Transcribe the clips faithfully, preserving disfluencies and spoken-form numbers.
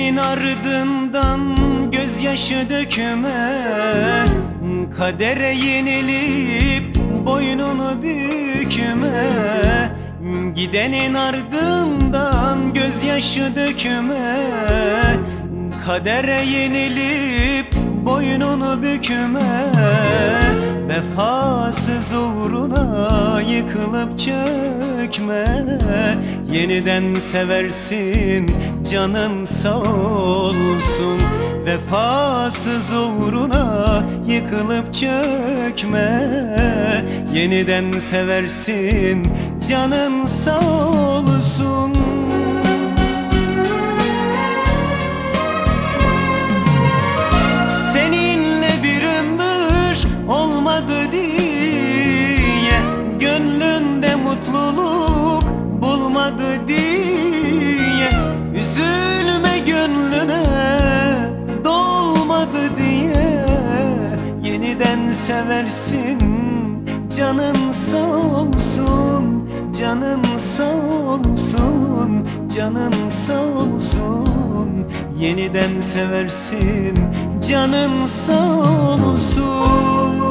Gidenin ardından gözyaşı dökme, kadere yenilip boynunu bükme. Gidenin ardından gözyaşı dökme, kadere yenilip boynunu bükme. Vefasız uğruna yıkılıp çökme, yeniden seversin canın sağ olsun. Vefasız uğruna yıkılıp çökme, yeniden seversin canın sağ olsun. Seninle bir ömür olmadı diye, gönlünde mutluluk bulmadı diye, üzülme gönlüne dolmadı diye, yeniden seversin canın sağ olsun. Canın sağ olsun, canın sağ olsun, yeniden seversin canın sağ olsun.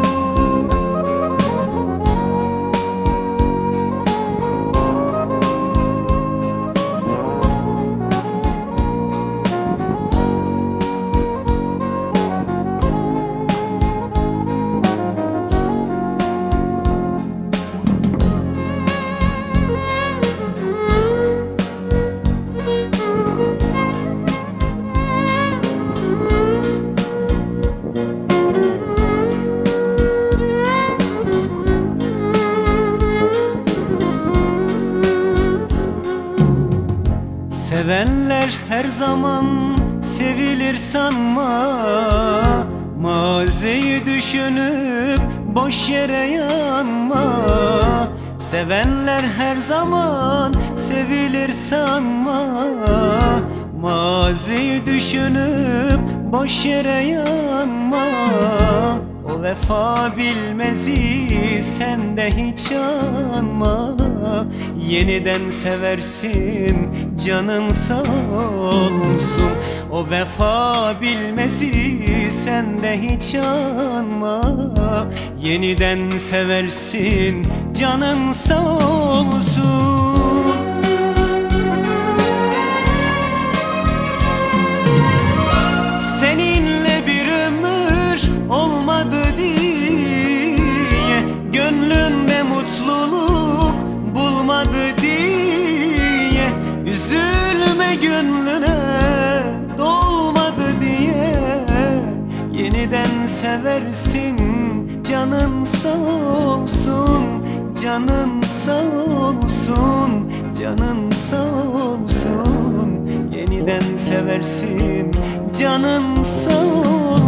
Sevenler her zaman sevilir sanma, maziyi düşünüp boş yere yanma. Sevenler her zaman sevilir sanma, maziyi düşünüp boş yere yanma. O vefa bilmezi sen de hiç anma, yeniden seversin canın sağ olsun. O vefa bilmezi sen de hiç anma, yeniden seversin canın sağ olsun. Seninle bir ömür olmadı diye, gönlünde mutluluk bulmadı diye, üzülme gönlüne dolmadı diye, yeniden seversin canın sağ olsun. Canın sağ olsun, canın sağ olsun, yeniden seversin canın sağ olsun.